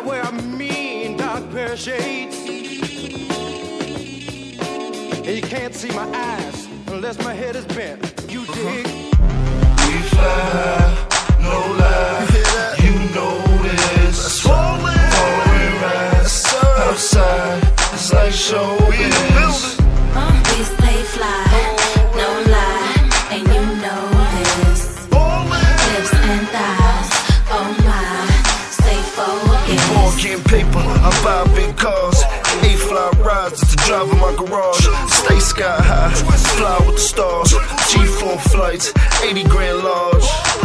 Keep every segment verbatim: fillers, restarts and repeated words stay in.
wear mean dark pair of shades. And you can't see my eyes unless my head is bent. You dig? We fly, no lie. You, you know this. Falling, falling rise. Outside, it's like showbiz. Uh, we stay fly, no lie, and you know this. Lips and thighs, oh my, stay focused. Ball getting paper, I buy big cars. Eight fly rides to drive in my garage. Stay sky high, fly with the stars. G four flights, eighty grand large.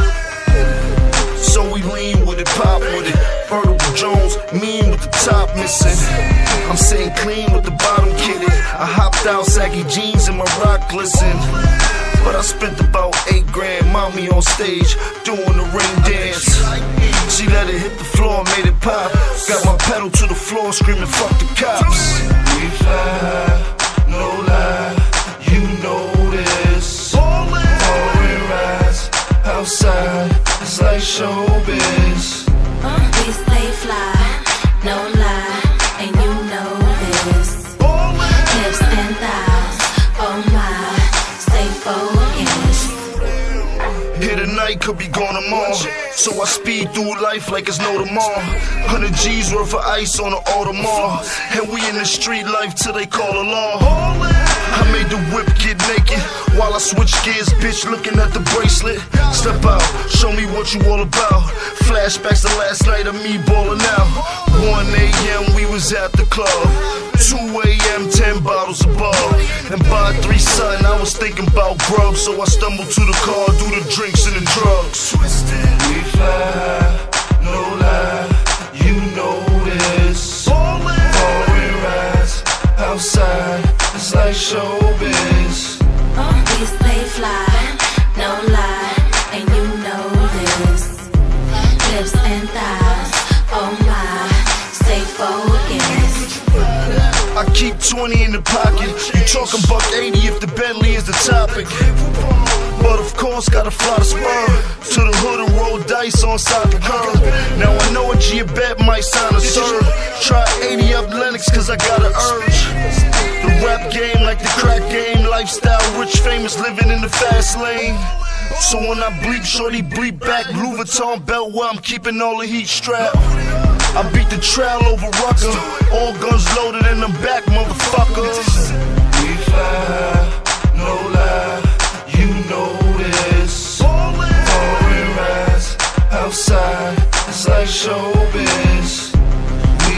So we lean with it, pop with it. Vertical Jones, mean with the top missing. I'm sitting clean with the bottom kitted. I hopped out, saggy jeans and my rock glisten. But I spent about eight grand, mommy on stage, doing the ring dance. She let it hit the floor, made it pop. Got my pedal to the floor, screaming fuck the cops. We fly, no lie, you know this. Falling rise, outside, it's like showbiz. Uh, we stay fly, no lie, and you know this. Hips and thighs, oh my, stay focused. Here tonight, could be gone tomorrow. So I speed through life like it's no tomorrow. Hundred G's worth of ice on the Audemars. And we in the street life till they call the law. I made the whip get naked while I switch gears, bitch, looking at the bracelet. Step out, show me what you all about. Flashbacks to last night of me balling out. one A M we was at the club. two A M ten bottles of bug. And by three something I was thinking about grub. So I stumbled to the car, do the drinks and the drugs. Twisted, we fly, no lie, you know this. Falling rise, outside, it's like showbiz. Uh, we stay fly, no lie, and you know this. Lips and thighs, oh my, stay focused. I keep twenty in the pocket. You talking buck eighty if the Bentley is the topic. But of course, gotta fly the spur to the hood and roll dice on side the curb. Now I know a G bet might sign a serve. Try eighty up Lennox cause I got an urge. The rap game like the crack game. Lifestyle, rich, famous, living in the fast lane. So when I bleep, shorty bleep back. Louis Vuitton belt where I'm keeping all the heat strapped. I beat the trail over Rucker. All guns loaded in the back, motherfuckers. We fly, no lie, you know this. Falling rise, outside, it's like showbiz. We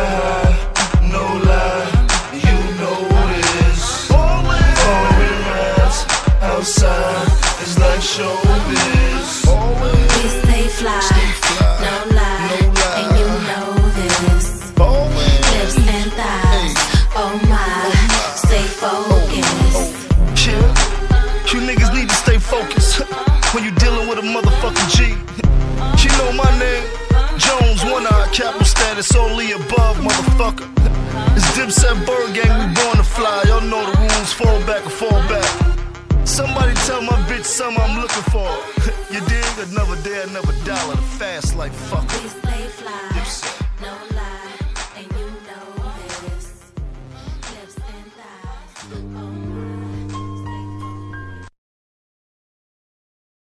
fly, no lie, you know this. Falling rise, outside, it's like showbiz. We stay fly, no lie, and you know this. Lips and thighs, oh my, stay focused. Yeah, you niggas need to stay focused when you dealing with a motherfucking G. You know my name, Jones, one eye, capital status, only above, motherfucker. It's Dipset Bird Gang, we born to fly. Y'all know the rules, fall back or fall back. Somebody tell my bitch something I'm looking for. You dig? Another day, another dollar, the fast life, fuck. We stay fly.